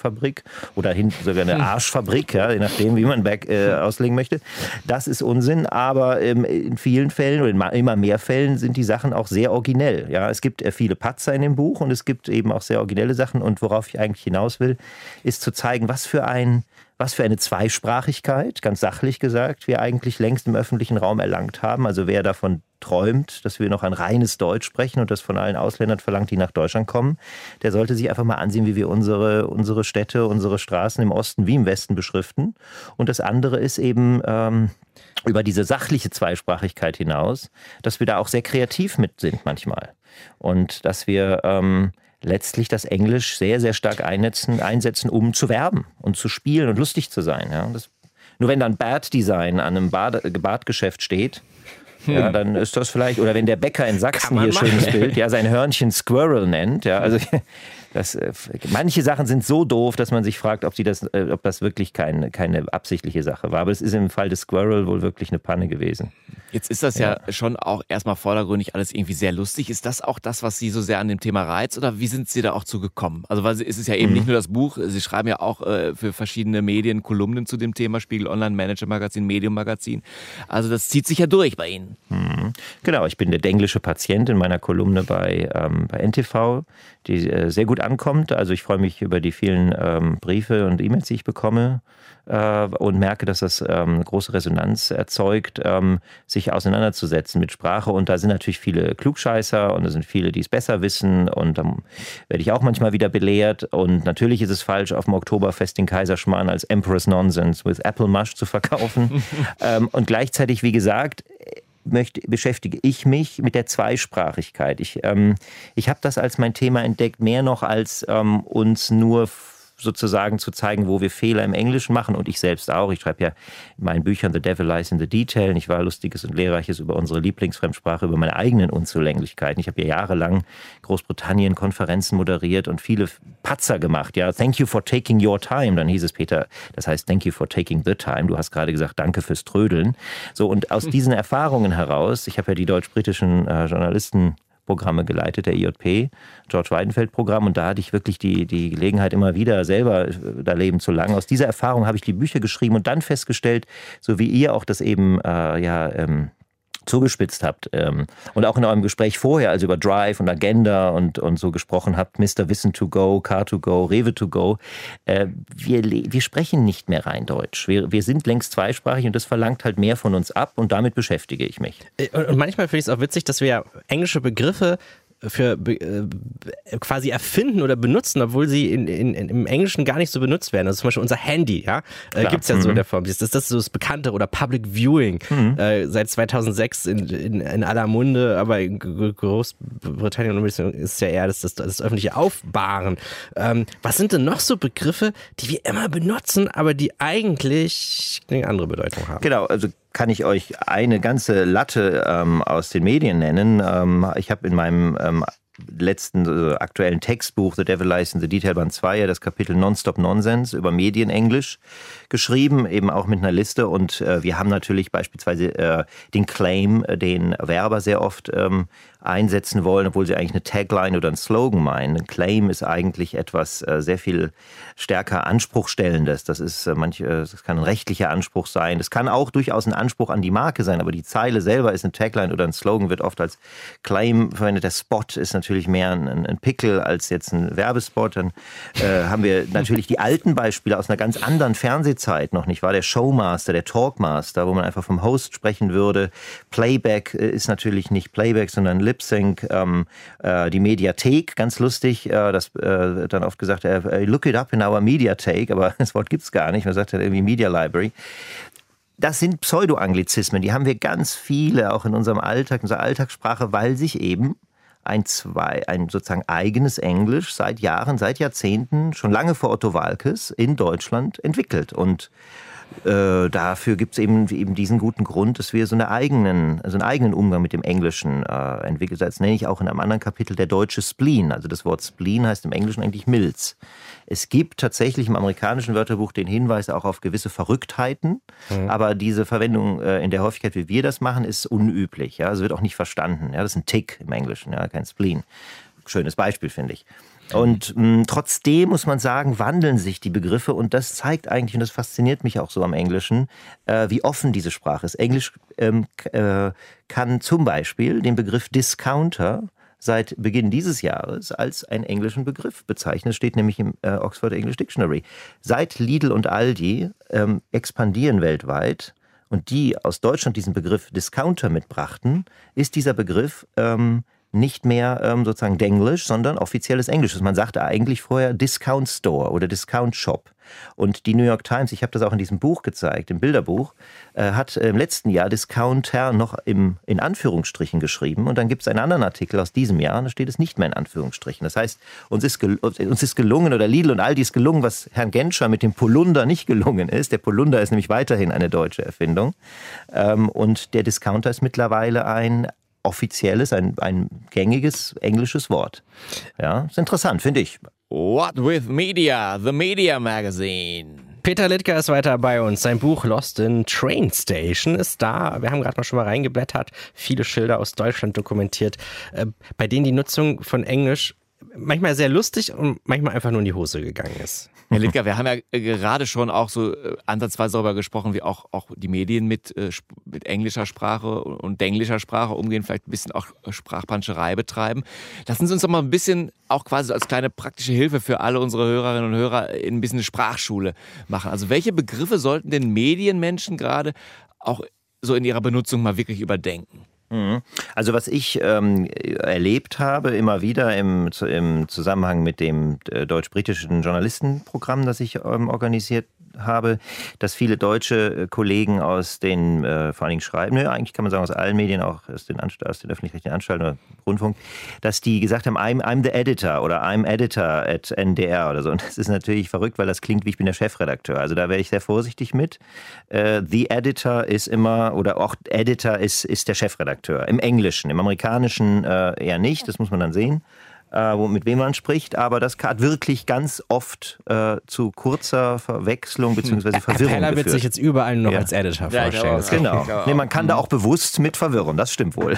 S4: Bergfabrik oder hinten sogar eine Arschfabrik, ja, je nachdem, wie man Berg äh, auslegen möchte. Das ist Unsinn, aber ähm, in vielen Fällen oder in immer mehr Fällen sind die Sachen auch sehr originell. Ja, es gibt äh, viele Patzer in dem Buch und es gibt eben auch sehr originelle Sachen und worauf ich eigentlich hinaus will, ist zu zeigen, was für ein Was für eine Zweisprachigkeit, ganz sachlich gesagt, wir eigentlich längst im öffentlichen Raum erlangt haben. Also wer davon träumt, dass wir noch ein reines Deutsch sprechen und das von allen Ausländern verlangt, die nach Deutschland kommen, der sollte sich einfach mal ansehen, wie wir unsere, unsere Städte, unsere Straßen im Osten wie im Westen beschriften. Und das andere ist eben ähm, über diese sachliche Zweisprachigkeit hinaus, dass wir da auch sehr kreativ mit sind manchmal. Und dass wir Ähm, letztlich das Englisch sehr, sehr stark einsetzen, einsetzen, um zu werben und zu spielen und lustig zu sein. Ja. Das, nur wenn dann Bad Design an einem Bad, Badgeschäft steht, hm. ja, dann ist das vielleicht, oder wenn der Bäcker in Sachsen hier machen. Schönes Bild, ja, sein Hörnchen Squirrel nennt, ja, also das, manche Sachen sind so doof, dass man sich fragt, ob, sie das, ob das wirklich keine, keine absichtliche Sache war. Aber es ist im Fall des Squirrel wohl wirklich eine Panne gewesen.
S3: Jetzt ist das ja, ja schon auch erstmal vordergründig alles irgendwie sehr lustig. Ist das auch das, was Sie so sehr an dem Thema reizt? Oder wie sind Sie da auch zu gekommen? Also weil es ist ja eben mhm. nicht nur das Buch, Sie schreiben ja auch äh, für verschiedene Medien Kolumnen zu dem Thema, Spiegel Online, Manager Magazin, Medium Magazin. Also das zieht sich ja durch bei Ihnen.
S4: Mhm. Genau, ich bin der denglische Patient in meiner Kolumne bei, ähm, bei N T V, die äh, sehr gut ankommt. Also ich freue mich über die vielen ähm, Briefe und E-Mails, die ich bekomme äh, und merke, dass das ähm, eine große Resonanz erzeugt, ähm, sich auseinanderzusetzen mit Sprache. Und da sind natürlich viele Klugscheißer und da sind viele, die es besser wissen. Und dann werde ich auch manchmal wieder belehrt. Und natürlich ist es falsch, auf dem Oktoberfest den Kaiserschmarrn als Emperor's Nonsense with Apple Mush zu verkaufen. ähm, und gleichzeitig, wie gesagt, Möchte, beschäftige ich mich mit der Zweisprachigkeit. Ich, ähm, ich habe das als mein Thema entdeckt, mehr noch als ähm, uns nur sozusagen zu zeigen, wo wir Fehler im Englischen machen und ich selbst auch. Ich schreibe ja in meinen Büchern The Devil Lies in the Detail, nicht wahr, Lustiges und Lehrreiches über unsere Lieblingsfremdsprache, über meine eigenen Unzulänglichkeiten. Ich habe ja jahrelang Großbritannien Konferenzen moderiert und viele Patzer gemacht. Ja, thank you for taking your time. Dann hieß es, Peter, das heißt thank you for taking the time. Du hast gerade gesagt, danke fürs Trödeln. So, und aus diesen Erfahrungen heraus, ich habe ja die deutsch-britischen äh, Journalisten Programme geleitet, der I J P, George Weidenfeld-Programm, und da hatte ich wirklich die, die Gelegenheit, immer wieder selber da leben zu lang. Aus dieser Erfahrung habe ich die Bücher geschrieben und dann festgestellt, so wie ihr auch das eben äh, ja ähm, zugespitzt habt ähm, und auch in eurem Gespräch vorher, also über Drive und Agenda und, und so gesprochen habt, Mister Wissen to go, Car to go, Rewe to go, äh, wir, wir sprechen nicht mehr rein Deutsch. Wir, wir sind längst zweisprachig und das verlangt halt mehr von uns ab und damit beschäftige ich mich.
S2: Und manchmal finde ich es auch witzig, dass wir ja englische Begriffe für äh, quasi erfinden oder benutzen, obwohl sie in, in, in, im Englischen gar nicht so benutzt werden. Also zum Beispiel unser Handy, ja, äh, gibt es ja mhm. so in der Form. Das ist das so das Bekannte oder Public Viewing mhm. äh, seit zweitausendsechs in, in, in aller Munde, aber in Großbritannien ist ja eher das, das, das öffentliche Aufbahren. Ähm, was sind denn noch so Begriffe, die wir immer benutzen, aber die eigentlich eine andere Bedeutung haben?
S4: Genau, also kann ich euch eine ganze Latte ähm, aus den Medien nennen. Ähm, ich habe in meinem ähm, letzten äh, aktuellen Textbuch The Devil Lies in the Detail Band zwei ja das Kapitel Nonstop Nonsense über Medienenglisch geschrieben, eben auch mit einer Liste. Und äh, wir haben natürlich beispielsweise äh, den Claim, äh, den Werber sehr oft ähm, einsetzen wollen, obwohl sie eigentlich eine Tagline oder einen Slogan meinen. Ein Claim ist eigentlich etwas äh, sehr viel stärker Anspruchstellendes. Das ist äh, manch, äh, das kann ein rechtlicher Anspruch sein. Das kann auch durchaus ein Anspruch an die Marke sein, aber die Zeile selber ist eine Tagline oder ein Slogan, wird oft als Claim verwendet. Der Spot ist natürlich mehr ein, ein Pickel als jetzt ein Werbespot. Dann äh, haben wir natürlich die alten Beispiele aus einer ganz anderen Fernsehzeit noch, nicht wahr? Der Showmaster, der Talkmaster, wo man einfach vom Host sprechen würde. Playback äh, ist natürlich nicht Playback, sondern Lip Sync, ähm, äh, die Mediathek, ganz lustig, äh, das äh, dann oft gesagt, äh, look it up in our Mediathek, aber das Wort gibt's gar nicht, man sagt ja irgendwie Media Library. Das sind Pseudo-Anglizismen, die haben wir ganz viele, auch in unserem Alltag, in unserer Alltagssprache, weil sich eben ein, zwei, ein sozusagen eigenes Englisch seit Jahren, seit Jahrzehnten, schon lange vor Otto Waalkes in Deutschland entwickelt. Und Äh, dafür gibt es eben, eben diesen guten Grund, dass wir so, eine eigenen, so einen eigenen Umgang mit dem Englischen äh, entwickelt haben. Das nenne ich auch in einem anderen Kapitel der deutsche Spleen. Also das Wort Spleen heißt im Englischen eigentlich Milz. Es gibt tatsächlich im amerikanischen Wörterbuch den Hinweis auch auf gewisse Verrücktheiten, mhm. aber diese Verwendung äh, in der Häufigkeit, wie wir das machen, ist unüblich. Ja? Also wird auch nicht verstanden. Ja? Das ist ein Tick im Englischen, ja? Kein Spleen. Schönes Beispiel, finde ich. Und mh, trotzdem muss man sagen, wandeln sich die Begriffe und das zeigt eigentlich, und das fasziniert mich auch so am Englischen, äh, wie offen diese Sprache ist. Englisch ähm, äh, kann zum Beispiel den Begriff Discounter seit Beginn dieses Jahres als einen englischen Begriff bezeichnen. Das steht nämlich im äh, Oxford English Dictionary. Seit Lidl und Aldi ähm, expandieren weltweit und die aus Deutschland diesen Begriff Discounter mitbrachten, ist dieser Begriff ähm, nicht mehr ähm, sozusagen Denglisch, sondern offizielles Englisch. Man sagte eigentlich vorher Discount Store oder Discount Shop. Und die New York Times, ich habe das auch in diesem Buch gezeigt, im Bilderbuch, äh, hat im letzten Jahr Discounter noch im, in Anführungsstrichen geschrieben. Und dann gibt es einen anderen Artikel aus diesem Jahr, und da steht es nicht mehr in Anführungsstrichen. Das heißt, uns ist, gel- uns ist gelungen, oder Lidl und Aldi ist gelungen, was Herrn Genscher mit dem Polunder nicht gelungen ist. Der Polunder ist nämlich weiterhin eine deutsche Erfindung. Ähm, und der Discounter ist mittlerweile ein offizielles, ein, ein gängiges englisches Wort. Ja, ist interessant, finde ich.
S3: What with Media, the Media Magazine.
S2: Peter Littger ist weiter bei uns. Sein Buch Lost in Train Station ist da. Wir haben gerade mal schon mal reingeblättert. Viele Schilder aus Deutschland dokumentiert, äh, bei denen die Nutzung von Englisch manchmal sehr lustig und manchmal einfach nur in die Hose gegangen ist.
S3: Herr Littger, wir haben ja gerade schon auch so ansatzweise darüber gesprochen, wie auch, auch die Medien mit, mit englischer Sprache und englischer Sprache umgehen, vielleicht ein bisschen auch Sprachpanscherei betreiben. Lassen Sie uns doch mal ein bisschen, auch quasi als kleine praktische Hilfe für alle unsere Hörerinnen und Hörer, ein bisschen eine Sprachschule machen. Also welche Begriffe sollten denn Medienmenschen gerade auch so in ihrer Benutzung mal wirklich überdenken?
S4: Also was ich ähm, erlebt habe, immer wieder im, im Zusammenhang mit dem äh, deutsch-britischen Journalistenprogramm, das ich ähm, organisiert habe, dass viele deutsche Kollegen aus den, äh, vor allen Dingen schreiben, ne, eigentlich kann man sagen aus allen Medien, auch aus den, Anst- aus den öffentlich-rechtlichen Anstalten oder Rundfunk, dass die gesagt haben, I'm, I'm the editor oder I'm editor at N D R oder so. Und das ist natürlich verrückt, weil das klingt wie ich bin der Chefredakteur. Also da wäre ich sehr vorsichtig mit. Äh, the editor ist immer, oder auch Editor ist, ist der Chefredakteur. Im Englischen, im Amerikanischen äh, eher nicht, das muss man dann sehen. Äh, mit wem man spricht, aber das hat wirklich ganz oft äh, zu kurzer Verwechslung bzw. Verwirrung
S2: Capella wird
S4: geführt.
S2: sich jetzt überall nur noch
S4: Ja.
S2: als Editor
S3: Ja,
S2: vorstellen.
S3: ich
S4: Genau. Nee, man kann da auch bewusst mit verwirren, das stimmt wohl.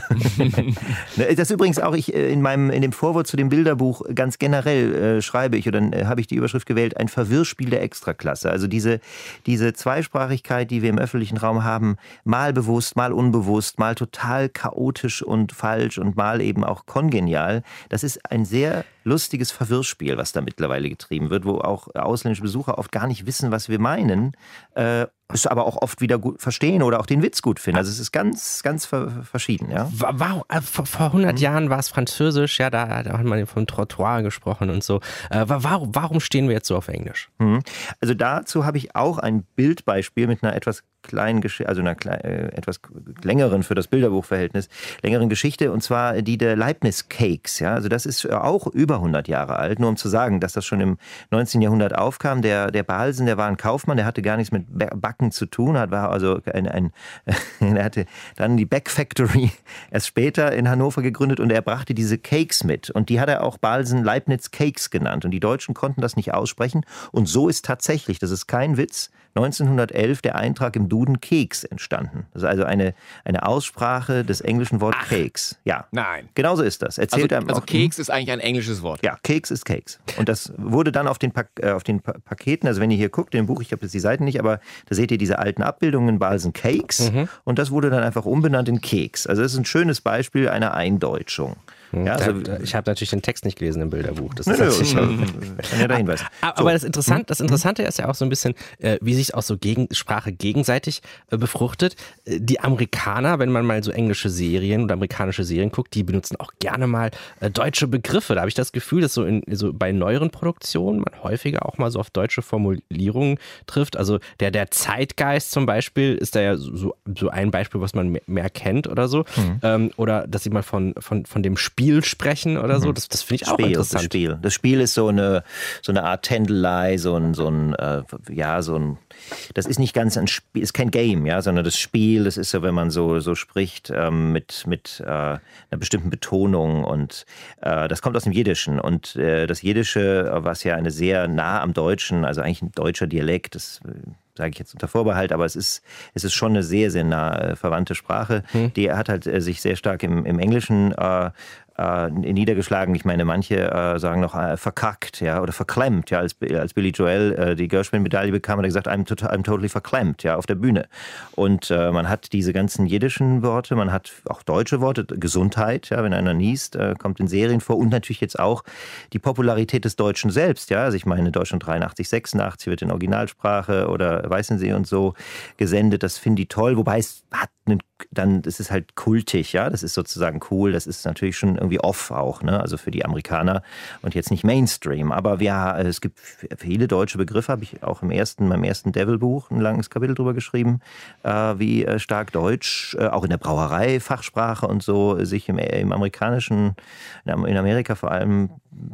S4: Das ist übrigens auch, ich in meinem in dem Vorwort zu dem Bilderbuch ganz generell äh, schreibe ich, oder äh, habe ich die Überschrift gewählt, ein Verwirrspiel der Extraklasse. Also diese, diese Zweisprachigkeit, die wir im öffentlichen Raum haben, mal bewusst, mal unbewusst, mal total chaotisch und falsch und mal eben auch kongenial, das ist ein sehr lustiges Verwirrspiel, was da mittlerweile getrieben wird, wo auch ausländische Besucher oft gar nicht wissen, was wir meinen, äh, es aber auch oft wieder gut verstehen oder auch den Witz gut finden. Also es ist ganz, ganz ver- verschieden. Ja?
S2: Wow, vor, vor hundert Jahren war es Französisch, ja, da, da hat man vom Trottoir gesprochen und so. Äh, warum, warum stehen wir jetzt so auf Englisch?
S4: Also dazu habe ich auch ein Bildbeispiel mit einer etwas kleinen Geschichte, also einer klein, äh, etwas längeren für das Bilderbuchverhältnis, längeren Geschichte, und zwar die der Leibniz Cakes. Ja? Also das ist auch über hundert Jahre alt, nur um zu sagen, dass das schon im neunzehnten Jahrhundert aufkam. Der, der Balsen, der war ein Kaufmann, der hatte gar nichts mit Backen zu tun, hat, war also ein, ein er hatte dann die Back Factory erst später in Hannover gegründet und er brachte diese Cakes mit und die hat er auch Balsen Leibniz Cakes genannt und die Deutschen konnten das nicht aussprechen und so ist tatsächlich, das ist kein Witz, neunzehnhundertelf der Eintrag im Duden Keks entstanden. Das ist also eine, eine Aussprache des englischen Wort
S3: Ach,
S4: Keks. Ja,
S3: nein.
S4: Genauso ist das. Erzählt
S3: Also,
S4: einem
S3: also
S4: auch,
S3: Keks ist eigentlich ein englisches Wort.
S4: Ja, Keks ist Keks. Und das wurde dann auf den, pa- äh, auf den pa- Paketen, also wenn ihr hier guckt, in dem Buch, ich habe jetzt die Seiten nicht, aber da seht ihr diese alten Abbildungen, Balsen Cakes. Mhm. Und das wurde dann einfach umbenannt in Keks. Also das ist ein schönes Beispiel einer Eindeutschung. Ja, also,
S2: ich habe natürlich den Text nicht gelesen im Bilderbuch. Das
S4: nö,
S2: ist
S4: nö,
S2: natürlich
S4: kann ja da hinweisen.
S2: Aber
S4: So.
S2: das, Interessant, das Interessante ist ja auch so ein bisschen, äh, wie sich auch so gegen, Sprache gegenseitig äh, befruchtet. Äh, die Amerikaner, wenn man mal so englische Serien oder amerikanische Serien guckt, die benutzen auch gerne mal äh, deutsche Begriffe. Da habe ich das Gefühl, dass so, in, so bei neueren Produktionen man häufiger auch mal so auf deutsche Formulierungen trifft. Also der, der Zeitgeist zum Beispiel ist da ja so, so ein Beispiel, was man mehr, mehr kennt oder so. Mhm. Ähm, oder dass sie mal von, von, von dem Spiel sprechen oder so. Das, das finde ich auch
S4: Spiel,
S2: interessant.
S4: Das Spiel. Das Spiel ist so eine, so eine Art Tändelei, so ein, so ein, äh, ja, so ein, das ist nicht ganz ein Spiel, ist kein Game, ja, sondern das Spiel, das ist so, wenn man so, so spricht, ähm, mit, mit äh, einer bestimmten Betonung und äh, das kommt aus dem Jiddischen und äh, das Jiddische, was ja eine sehr nah am Deutschen, also eigentlich ein deutscher Dialekt, das sage ich jetzt unter Vorbehalt, aber es ist, es ist schon eine sehr, sehr nah äh, verwandte Sprache. Hm. Die hat halt äh, sich sehr stark im, im Englischen äh, äh, niedergeschlagen. Ich meine, manche äh, sagen noch äh, verkackt, ja, oder verklemmt, ja, als, als Billy Joel äh, die Gershwin-Medaille bekam, hat er gesagt, I'm, tota-, I'm totally verklemmt, ja, auf der Bühne. Und äh, man hat diese ganzen jiddischen Worte, man hat auch deutsche Worte, Gesundheit, ja, wenn einer niest, äh, kommt in Serien vor und natürlich jetzt auch die Popularität des Deutschen selbst, ja, also ich meine, Deutschland dreiundachtzig, sechsundachtzig wird in Originalsprache oder Weißensee und so gesendet, das finden die toll, wobei es hat einen, dann, das ist halt kultig, ja, das ist sozusagen cool, das ist natürlich schon irgendwie off auch, ne, also für die Amerikaner und jetzt nicht Mainstream, aber wir, es gibt viele deutsche Begriffe, habe ich auch im ersten, meinem ersten Devil-Buch ein langes Kapitel drüber geschrieben, äh, wie äh, stark Deutsch, äh, auch in der Brauerei, Fachsprache und so, sich im, im amerikanischen, in Amerika vor allem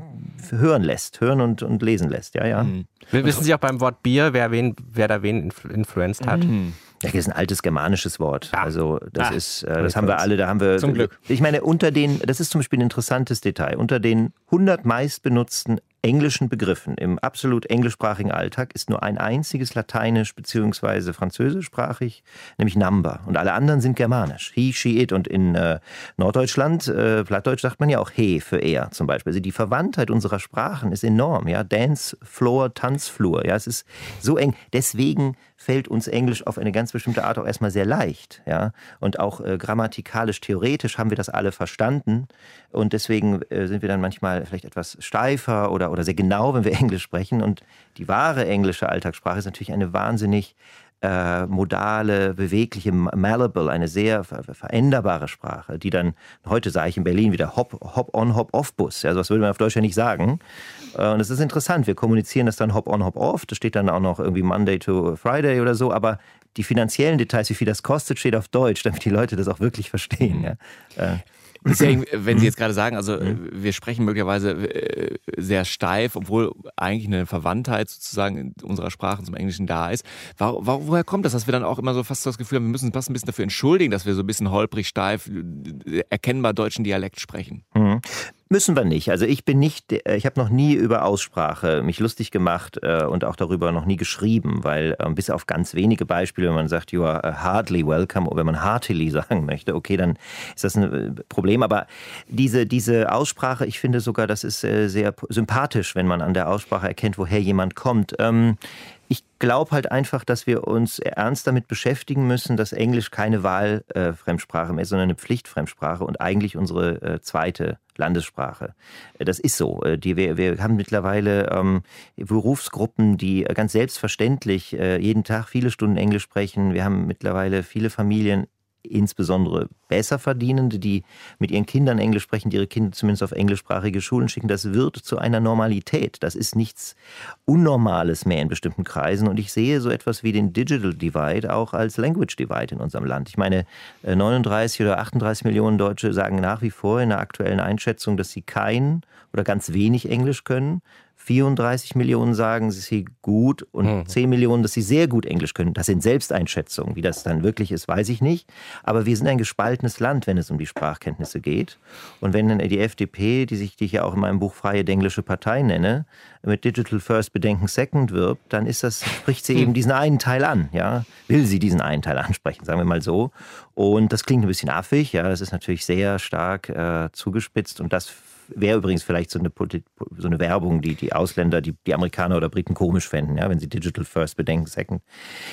S4: hören lässt, hören und, und lesen lässt, ja, ja.
S2: Mhm. Wissen Sie auch beim Wort Bier, wer, wen, wer da wen influenced hat?
S3: Mhm.
S4: Ja, das ist ein altes germanisches Wort.
S2: Ah.
S4: Also das
S2: ah.
S4: ist, äh, das haben wir alle, da haben wir.
S3: Zum Glück.
S4: Ich meine, unter den, das ist zum Beispiel ein interessantes Detail, unter den hundert meistbenutzten englischen Begriffen im absolut englischsprachigen Alltag ist nur ein einziges lateinisch bzw. französischsprachig, nämlich Number. Und alle anderen sind germanisch. He, she, it. Und in äh, Norddeutschland, äh, Plattdeutsch sagt man ja auch he für er zum Beispiel. Also die Verwandtheit unserer Sprachen ist enorm. Ja? Dance Floor, Tanzflur. Ja? Es ist so eng. Deswegen fällt uns Englisch auf eine ganz bestimmte Art auch erstmal sehr leicht. Ja? Und auch äh, grammatikalisch, theoretisch haben wir das alle verstanden. Und deswegen äh, sind wir dann manchmal vielleicht etwas steifer oder, oder sehr genau, wenn wir Englisch sprechen. Und die wahre englische Alltagssprache ist natürlich eine wahnsinnig äh, modale, bewegliche, malleable, eine sehr ver veränderbare Sprache, die dann, heute sage ich in Berlin wieder Hop, Hop-on, Hop-off-Bus. Ja, sowas würde man auf Deutsch ja nicht sagen. Äh, und es ist interessant, wir kommunizieren das dann Hop-on, Hop-off. Das steht dann auch noch irgendwie Monday to Friday oder so, aber die finanziellen Details, wie viel das kostet, steht auf Deutsch, damit die Leute das auch wirklich verstehen. Ja. Äh,
S3: Deswegen, wenn Sie jetzt gerade sagen, also wir sprechen möglicherweise sehr steif, obwohl eigentlich eine Verwandtheit sozusagen in unserer Sprache zum Englischen da ist. Woher kommt das, dass wir dann auch immer so fast das Gefühl haben, wir müssen uns fast ein bisschen dafür entschuldigen, dass wir so ein bisschen holprig, steif, erkennbar deutschen Dialekt sprechen?
S4: Mhm. Müssen wir nicht. Also ich bin nicht, ich habe noch nie über Aussprache mich lustig gemacht äh, und auch darüber noch nie geschrieben, weil äh, bis auf ganz wenige Beispiele, wenn man sagt, you are hardly welcome, oder wenn man heartily sagen möchte, okay, dann ist das ein Problem. Aber diese, diese Aussprache, ich finde sogar, das ist äh, sehr sympathisch, wenn man an der Aussprache erkennt, woher jemand kommt. Ähm, Ich glaube halt einfach, dass wir uns ernst damit beschäftigen müssen, dass Englisch keine Wahlfremdsprache mehr ist, sondern eine Pflichtfremdsprache und eigentlich unsere äh, zweite Landessprache. Das ist so. Die, wir, wir haben mittlerweile ähm, Berufsgruppen, die ganz selbstverständlich äh, jeden Tag viele Stunden Englisch sprechen. Wir haben mittlerweile viele Familien, insbesondere Besserverdienende, die mit ihren Kindern Englisch sprechen, die ihre Kinder zumindest auf englischsprachige Schulen schicken. Das wird zu einer Normalität. Das ist nichts Unnormales mehr in bestimmten Kreisen. Und ich sehe so etwas wie den Digital Divide auch als Language Divide in unserem Land. Ich meine, neununddreißig oder achtunddreißig Millionen Deutsche sagen nach wie vor in der aktuellen Einschätzung, dass sie kein oder ganz wenig Englisch können. vierunddreißig Millionen sagen, dass sie gut und mhm. zehn Millionen, dass sie sehr gut Englisch können. Das sind Selbsteinschätzungen. Wie das dann wirklich ist, weiß ich nicht. Aber wir sind ein gespaltenes Land, wenn es um die Sprachkenntnisse geht. Und wenn dann die F D P, die sich die ich ja auch in meinem Buch Freie Denglische Partei nenne, mit Digital First Bedenken Second wirbt, dann ist das, spricht sie eben diesen einen Teil an. Ja? Will sie diesen einen Teil ansprechen, sagen wir mal so. Und das klingt ein bisschen affig. Ja? Das ist natürlich sehr stark äh, zugespitzt. Und das wäre übrigens vielleicht so eine, so eine Werbung, die die Ausländer, die, die Amerikaner oder Briten komisch fänden, ja, wenn sie Digital First Bedenken Second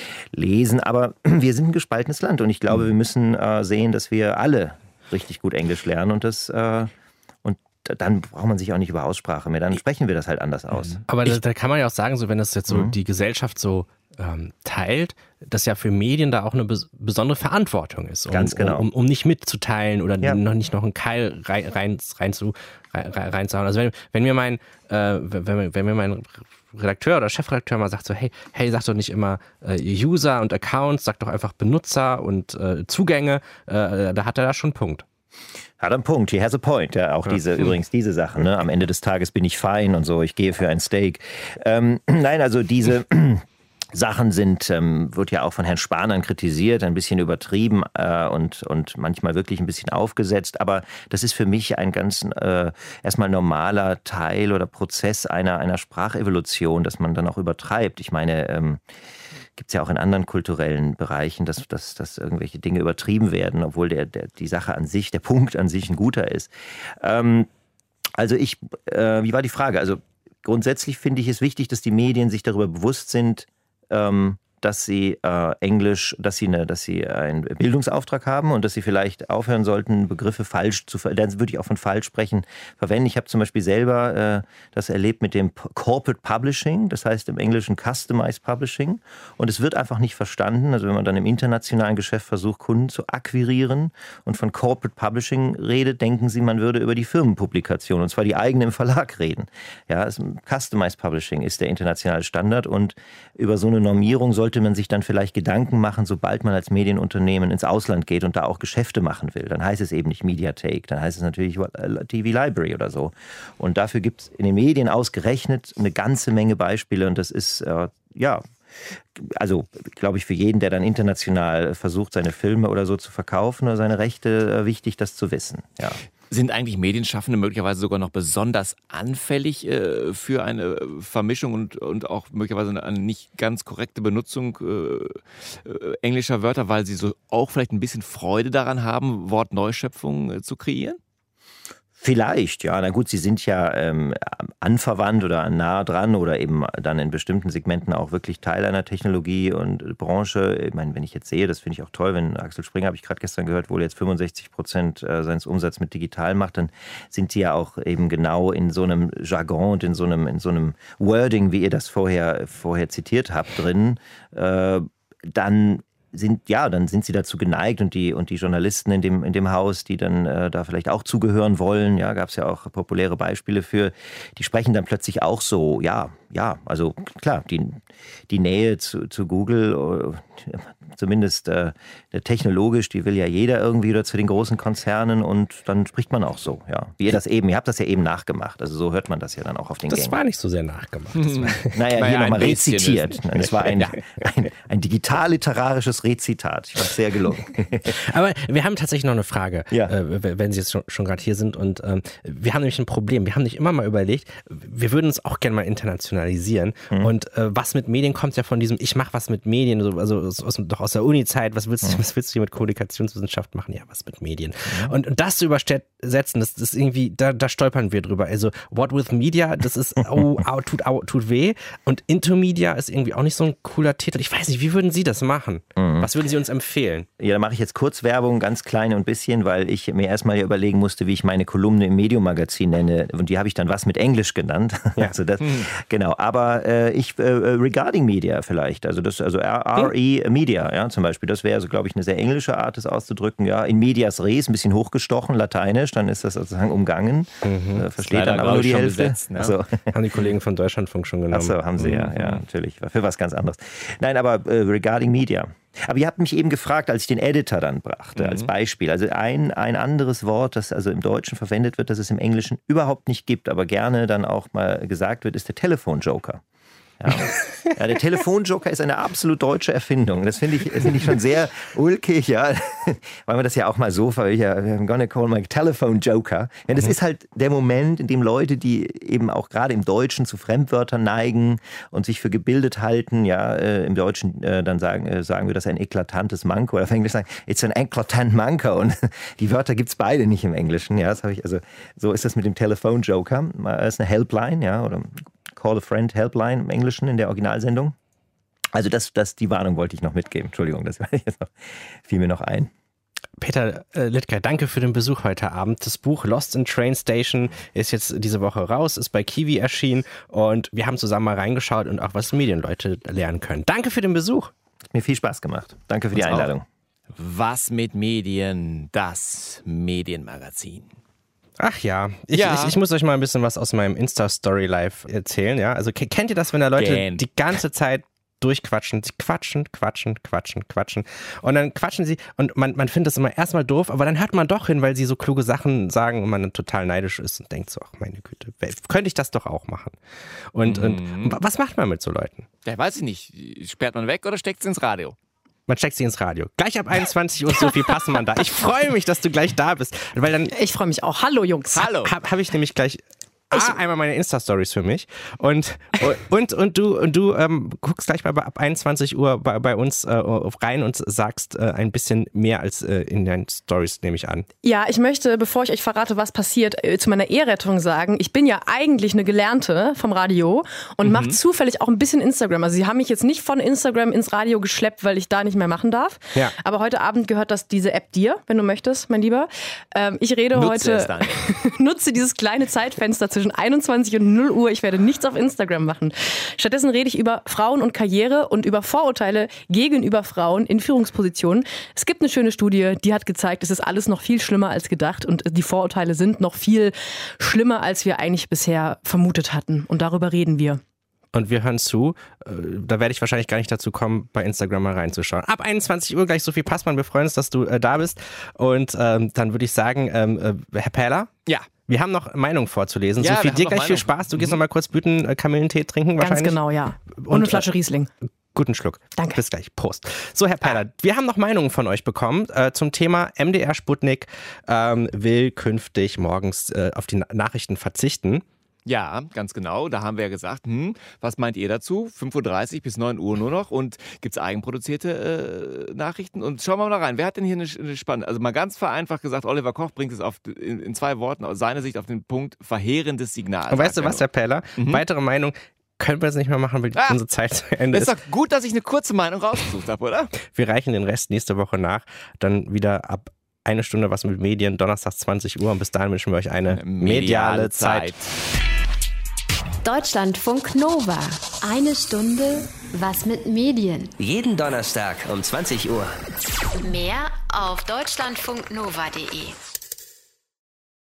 S4: lesen. Aber wir sind ein gespaltenes Land und ich glaube, wir müssen äh, sehen, dass wir alle richtig gut Englisch lernen und das äh, und dann braucht man sich auch nicht über Aussprache mehr, dann sprechen wir das halt anders aus.
S2: Aber da, da kann man ja auch sagen, so wenn das jetzt so mhm. die Gesellschaft so ähm, teilt, dass ja für Medien da auch eine bes besondere Verantwortung ist, um,
S4: Ganz genau.
S2: um, um, um nicht mitzuteilen oder
S4: ja.
S2: noch nicht noch einen Keil rein, rein, rein zu, rein, reinzuhauen. Also wenn, wenn mir mein äh, wenn, wenn mir mein Redakteur oder Chefredakteur mal sagt so, hey, hey, sag doch nicht immer äh, User und Accounts, sag doch einfach Benutzer und äh, Zugänge, äh, da hat er da schon einen Punkt.
S4: Hat einen Punkt, he has a point. Ja, auch diese, ja. übrigens diese Sachen, ne? Am Ende des Tages bin ich fein und so, ich gehe für ein Steak. Ähm, nein, also diese Sachen sind, ähm, wird ja auch von Herrn Spanern kritisiert, ein bisschen übertrieben äh, und, und manchmal wirklich ein bisschen aufgesetzt. Aber das ist für mich ein ganz äh, erstmal normaler Teil oder Prozess einer, einer Sprachevolution, dass man dann auch übertreibt. Ich meine, ähm, gibt es ja auch in anderen kulturellen Bereichen, dass, dass, dass irgendwelche Dinge übertrieben werden, obwohl der, der, die Sache an sich, der Punkt an sich ein guter ist. Ähm, also ich, äh, wie war die Frage? Also grundsätzlich finde ich es wichtig, dass die Medien sich darüber bewusst sind, ähm, dass sie äh, Englisch, dass sie, eine, dass sie einen Bildungsauftrag haben und dass sie vielleicht aufhören sollten, Begriffe falsch zu ver- dann würde ich auch von falsch sprechen, verwenden. Ich habe zum Beispiel selber äh, das erlebt mit dem Corporate Publishing, das heißt im Englischen Customized Publishing, und es wird einfach nicht verstanden. Also wenn man dann im internationalen Geschäft versucht, Kunden zu akquirieren und von Corporate Publishing redet, denken sie, man würde über die Firmenpublikation, und zwar die eigene im Verlag reden. Ja, es, Customized Publishing ist der internationale Standard, und über so eine Normierung soll sollte man sich dann vielleicht Gedanken machen, sobald man als Medienunternehmen ins Ausland geht und da auch Geschäfte machen will. Dann heißt es eben nicht Mediathek, dann heißt es natürlich T V Library oder so. Und dafür gibt es in den Medien ausgerechnet eine ganze Menge Beispiele, und das ist, äh, ja, also glaube ich für jeden, der dann international versucht, seine Filme oder so zu verkaufen oder seine Rechte, äh, wichtig, das zu wissen, ja.
S3: Sind eigentlich Medienschaffende möglicherweise sogar noch besonders anfällig äh, für eine Vermischung und, und auch möglicherweise eine, eine nicht ganz korrekte Benutzung äh, äh, englischer Wörter, weil sie so auch vielleicht ein bisschen Freude daran haben, Wortneuschöpfungen äh, zu kreieren?
S4: Vielleicht, ja. Na gut, sie sind ja ähm, anverwandt oder nah dran oder eben dann in bestimmten Segmenten auch wirklich Teil einer Technologie und Branche. Ich meine, wenn ich jetzt sehe, das finde ich auch toll, wenn Axel Springer, habe ich gerade gestern gehört, wohl jetzt fünfundsechzig Prozent seines Umsatzes mit digital macht, dann sind die ja auch eben genau in so einem Jargon und in so einem, in so einem Wording, wie ihr das vorher, vorher zitiert habt, drin. Äh, dann sind, ja, dann sind sie dazu geneigt, und die, und die Journalisten in dem, in dem Haus, die dann äh, da vielleicht auch zugehören wollen, ja, gab es ja auch populäre Beispiele für, die sprechen dann plötzlich auch so, ja, ja, also klar, die, die Nähe zu, zu Google, äh, zumindest äh, technologisch, die will ja jeder irgendwie, oder zu den großen Konzernen, und dann spricht man auch so, ja. Wie ihr das eben, ihr habt das ja eben nachgemacht, also so hört man das ja dann auch auf den
S2: Das
S4: Gängen.
S2: war nicht so sehr nachgemacht. Das war,
S4: naja, hier nochmal rezitiert.
S3: Ist.
S4: Es war ein, ein, ein digital-literarisches Rezitat. Ich war sehr gelungen.
S2: Aber wir haben tatsächlich noch eine Frage,
S4: Ja.
S2: äh, wenn Sie jetzt schon, schon gerade hier sind. Und ähm, wir haben nämlich ein Problem. Wir haben nicht immer mal überlegt, wir würden uns auch gerne mal internationalisieren. Mhm. Und äh, was mit Medien kommt ja von diesem, ich mache was mit Medien, so, also aus, aus, doch aus der Uni-Zeit, was willst, mhm. was willst du hier mit Kommunikationswissenschaft machen? Ja, was mit Medien. Mhm. Und, und das zu übersetzen, das, das ist irgendwie, da, da stolpern wir drüber. Also what with Media, das ist, oh, au, tut, au, tut weh. Und Into Media ist irgendwie auch nicht so ein cooler Titel. Ich weiß nicht, wie würden Sie das machen? Mhm. Was würden Sie uns empfehlen?
S4: Ja, da mache ich jetzt kurz Werbung, ganz klein und bisschen, weil ich mir erstmal ja überlegen musste, wie ich meine Kolumne im Medium-Magazin nenne. Und die habe ich dann was mit Englisch genannt. Ja. Also das, hm. Genau, aber äh, ich, äh, Regarding Media vielleicht, also das, also R E hm. Media, ja, zum Beispiel, das wäre, so, glaube ich, eine sehr englische Art, das auszudrücken. Ja, in medias res, ein bisschen hochgestochen, lateinisch, dann ist das sozusagen umgangen. Mhm. Äh, versteht dann aber nur die Hälfte.
S3: Besetzt, ne?
S4: So.
S2: Haben die Kollegen von Deutschlandfunk schon genommen.
S4: Achso, haben sie, ja, ja, natürlich. War für was ganz anderes. Nein, aber äh, Regarding Media. Aber ihr habt mich eben gefragt, als ich den Editor dann brachte, mhm. als Beispiel. Also ein, ein anderes Wort, das also im Deutschen verwendet wird, das es im Englischen überhaupt nicht gibt, aber gerne dann auch mal gesagt wird, ist der Telefonjoker. Ja. Ja, der Telefonjoker ist eine absolut deutsche Erfindung. Das finde ich, find ich schon sehr ulkig, ja. Weil man das ja auch mal so, ja, I'm gonna call my telephone joker. Ja, das mhm. ist halt der Moment, in dem Leute, die eben auch gerade im Deutschen zu Fremdwörtern neigen und sich für gebildet halten, ja, äh, im Deutschen äh, dann sagen, äh, sagen wir das ein eklatantes Manko, oder auf Englisch sagen, it's an eklatant Manko. Und die Wörter gibt's beide nicht im Englischen. Ja, das habe ich, also so ist das mit dem Telefonjoker. Das ist eine Helpline, ja, oder Call a Friend Helpline im Englischen in der Originalsendung. Also das, das, die Warnung wollte ich noch mitgeben. Entschuldigung, das jetzt noch, fiel mir noch ein.
S2: Peter äh, Littger, danke für den Besuch heute Abend. Das Buch Lost in Train Station ist jetzt diese Woche raus, ist bei Kiwi erschienen, und wir haben zusammen mal reingeschaut und auch was Medienleute lernen können. Danke für den Besuch.
S4: Hat mir viel Spaß gemacht. Danke für die Einladung.
S3: Auch. Was mit Medien? Das Medienmagazin.
S2: Ach ja. Ich,
S3: ja.
S2: Ich, ich muss euch mal ein bisschen was aus meinem Insta-Story-Live erzählen. Ja? Also kennt ihr das, wenn da Leute Gern. die ganze Zeit durchquatschen, sie quatschen, quatschen, quatschen, quatschen, und dann quatschen sie, und man, man findet das immer erstmal doof, aber dann hört man doch hin, weil sie so kluge Sachen sagen und man dann total neidisch ist und denkt so, ach meine Güte, könnte ich das doch auch machen. Und, mhm. und was macht man mit so Leuten?
S3: Ja, weiß ich nicht. Sperrt man weg oder steckt es ins Radio?
S2: Man steckt sie ins Radio. Gleich ab einundzwanzig Uhr, Sophie Passemann da. Ich freue mich, dass du gleich da bist. Weil dann,
S5: ich freue mich auch. Hallo Jungs.
S3: Hallo.
S2: Habe hab ich nämlich gleich A, einmal meine Insta-Stories für mich und, und, und du, und du ähm, guckst gleich mal ab einundzwanzig Uhr bei, bei uns äh, rein und sagst äh, ein bisschen mehr als äh, in deinen Stories, nehme ich an.
S5: Ja, ich möchte, bevor ich euch verrate, was passiert, äh, zu meiner Eherettung sagen, ich bin ja eigentlich eine Gelernte vom Radio und mhm. mache zufällig auch ein bisschen Instagram. Also sie haben mich jetzt nicht von Instagram ins Radio geschleppt, weil ich da nicht mehr machen darf. Ja. Aber heute Abend gehört das diese App dir, wenn du möchtest, mein Lieber. Ähm, ich rede
S3: Nutze
S5: heute, nutze dieses kleine Zeitfenster zwischen einundzwanzig und null Uhr. Ich werde nichts auf Instagram machen. Stattdessen rede ich über Frauen und Karriere und über Vorurteile gegenüber Frauen in Führungspositionen. Es gibt eine schöne Studie, die hat gezeigt, es ist alles noch viel schlimmer als gedacht und die Vorurteile sind noch viel schlimmer, als wir eigentlich bisher vermutet hatten. Und darüber reden wir.
S2: Und wir hören zu. Da werde ich wahrscheinlich gar nicht dazu kommen, bei Instagram mal reinzuschauen. Ab einundzwanzig Uhr gleich Sophie Passmann. Wir freuen uns, dass du äh, da bist. Und ähm, dann würde ich sagen, ähm, äh, Herr Pähler?
S3: Ja.
S2: Wir haben noch Meinungen vorzulesen.
S3: Ja,
S2: Sophie, dir gleich
S3: Meinung.
S2: viel Spaß. Du gehst
S3: mhm.
S2: noch mal kurz Blüten äh, Kamillentee trinken wahrscheinlich.
S5: Ganz genau, ja. Und,
S2: Und
S5: eine Flasche Riesling.
S2: Äh, Guten Schluck.
S5: Danke.
S2: Bis gleich. Prost. So, Herr Pähler, ah. wir haben noch Meinungen von euch bekommen äh, zum Thema M D R Sputnik ähm, will künftig morgens äh, auf die Nachrichten verzichten.
S3: Ja, ganz genau. Da haben wir ja gesagt, hm, was meint ihr dazu? fünf Uhr dreißig bis neun Uhr nur noch und gibt es eigenproduzierte äh, Nachrichten? Und schauen wir mal rein. Wer hat denn hier eine, eine spannende, also mal ganz vereinfacht gesagt, Oliver Koch bringt es auf, in, in zwei Worten aus seiner Sicht auf den Punkt, verheerendes Signal.
S2: Und weißt du was, Herr Pähler? Mhm. Weitere Meinung. Können wir das nicht mehr machen, weil ah, unsere Zeit zu Ende ist.
S3: Ist doch gut, dass ich eine kurze Meinung rausgesucht habe, oder?
S2: Wir reichen den Rest nächste Woche nach. Dann wieder ab eine Stunde was mit Medien, donnerstags zwanzig Uhr. Und bis dahin wünschen wir euch eine, eine mediale, mediale Zeit.
S1: Zeit. Deutschlandfunk Nova. Eine Stunde was mit Medien.
S6: Jeden Donnerstag um zwanzig Uhr.
S1: Mehr auf deutschlandfunknova punkt de.